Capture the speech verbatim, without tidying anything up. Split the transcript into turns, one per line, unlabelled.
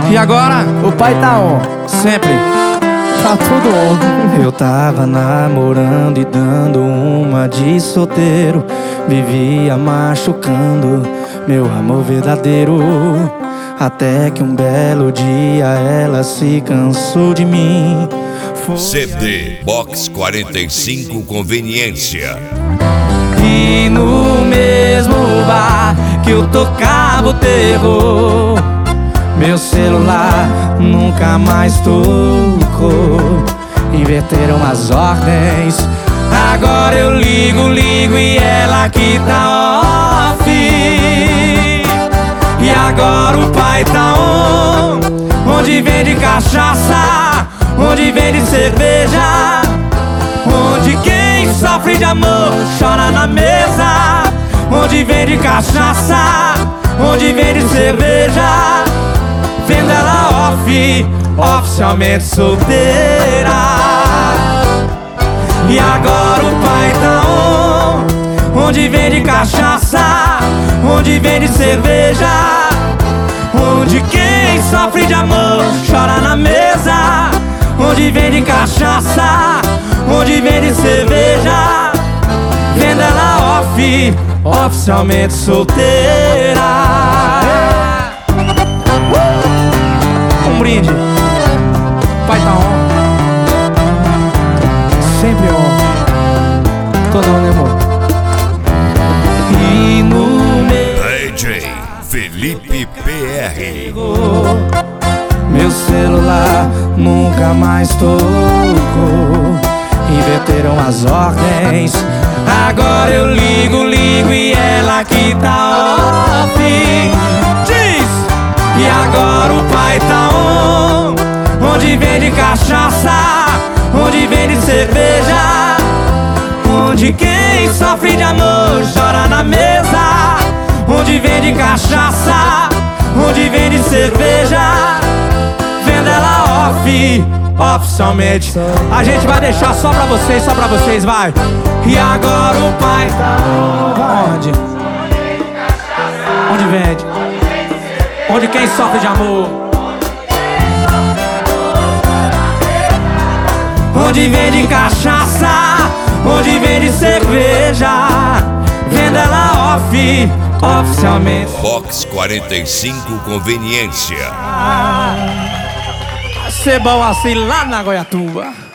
E agora?
O pai tá on.
Sempre.
Tá tudo on.
Eu tava namorando e dando uma de solteiro. Vivia machucando meu amor verdadeiro. Até que um belo dia ela se cansou de mim. Foi
C D Box quarenta e cinco Conveniência.
E no mesmo bar que eu tocava o terror, meu celular nunca mais tocou. Inverteram as ordens. Agora eu ligo, ligo e ela que tá off. E agora o pai tá on, onde vende cachaça, onde vende cerveja, onde quem sofre de amor chora na mesa. Onde vende cachaça, onde vende cerveja, vendo ela off, oficialmente solteira. E agora o pai tá on, onde vende cachaça, onde vende cerveja, onde quem sofre de amor chora na mesa. Onde vende cachaça, onde vende cerveja, vendo ela off, oficialmente solteira. Um brinde. Pai tá on. Sempre on. Todo on, né, amor? E no
D J Felipe P R.
Meu celular nunca mais tocou. Inverteram as ordens. Agora eu ligo, ligo e ela que tá off. Diz! E agora o pai tá on, onde vende cachaça, onde vende cerveja, onde quem sofre de amor chora na mesa. Onde vende cachaça, onde vende cerveja, vendo ela off, oficialmente. A gente vai deixar só pra vocês, só pra vocês, vai. E agora o pai tá onde? Onde vende? Onde quem sofre de amor? Onde vende cachaça, onde vende cerveja, vendo ela off, oficialmente.
Box quarenta e cinco Conveniência.
Ser bom assim lá na Goiatuba.